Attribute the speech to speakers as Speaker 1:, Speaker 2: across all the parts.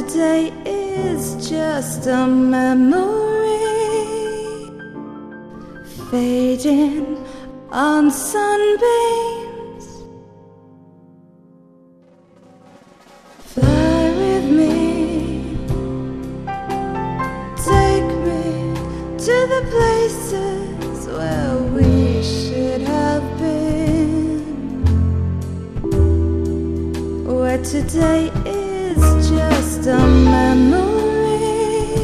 Speaker 1: today is just a memory fading on sunbeams. Fly with me, take me to the places where we should have been, where today is just a memory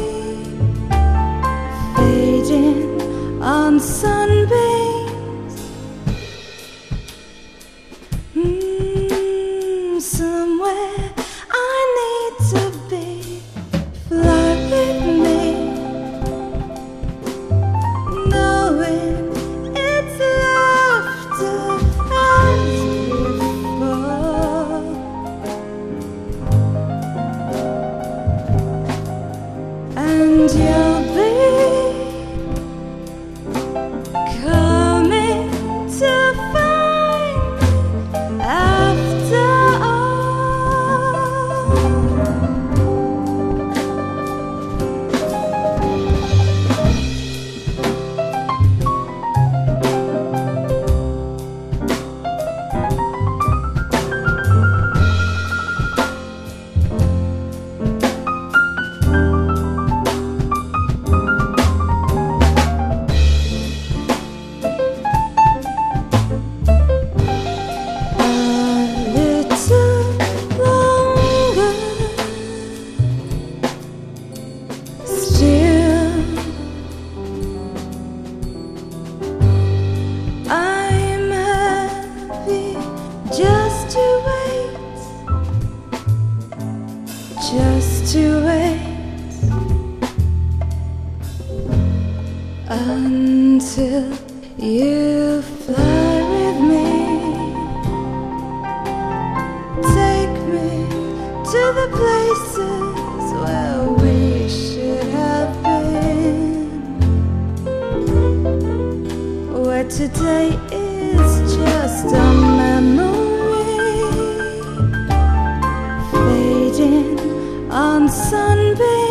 Speaker 1: fading on sunbeams. Somewhere I need to be. Fly with me, knowing it's laughter as we fall, and you'll be coming to find me after just to wait until you fly with me. Take me to the places where we should have been, where today is just a memory fading on sunbeams.